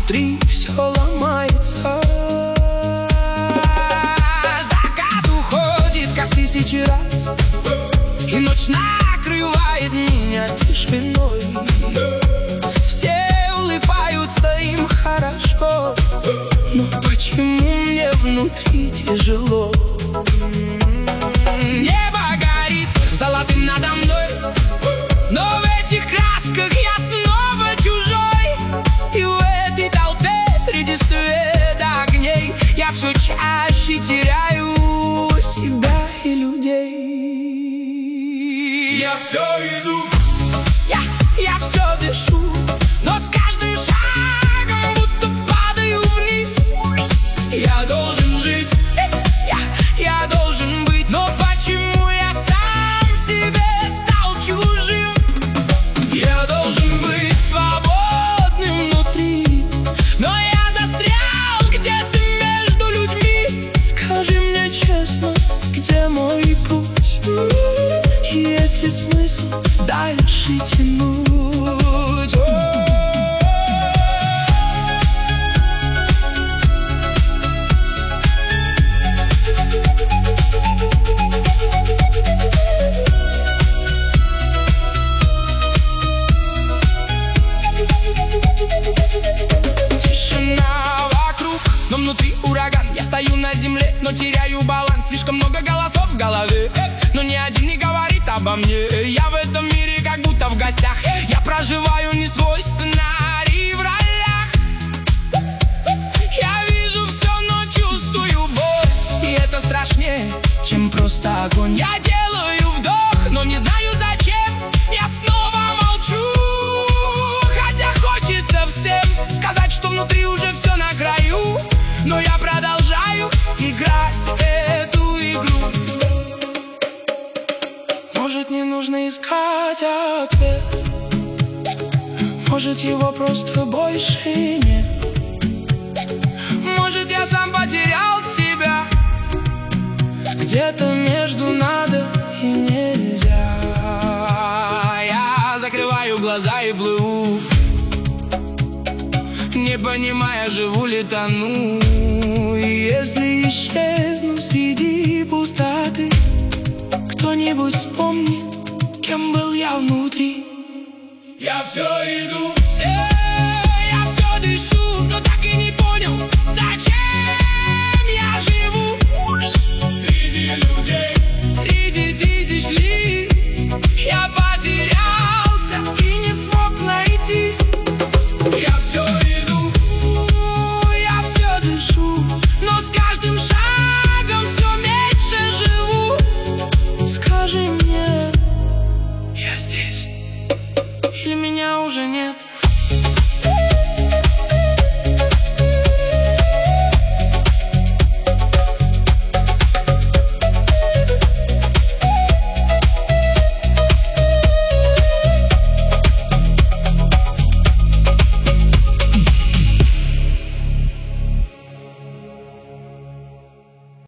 внутри все ломается. Закат уходит, как тысячи раз, и ночь накрывает меня тишиной. Все улыбаются, им хорошо, но почему мне внутри тяжело? Небо горит золотым надо мной, но в этих красках я снова чужой. И в этой толпе среди света огней я все чаще теряю себя и людей. Я все иду, я все дышу, но с каждым шагом будто падаю вниз. Я должен жить, я должен быть, но почему я сам себе стал чужим? Я должен быть свободным внутри, но я застрял где-то между людьми. Скажи мне честно, где мой путь? Есть ли смысл дальше тянуть? Тишина вокруг, но внутри ураган. Я стою на земле, но теряю баланс. Слишком много голосов в голове, но ни один не говорит обо мне. Я в этом мире как будто в гостях. Я проживаю не свой сценарий в ролях. Я вижу все, но чувствую боль, и это страшнее, чем просто огонь. Я делаю вдох, но не знаю зачем. Я снова молчу, хотя хочется всем сказать, что внутри уже все на краю. Но я продолжаю играть эту игру. Может, не нужно искать ответ, может, его просто больше нет. Может, я сам потерял себя где-то между надо и нельзя. Я закрываю глаза и плыву, не понимая, живу ли, тону. И если исчезну среди пустоты, кто-нибудь вспомнит, кем был я внутри. я все иду.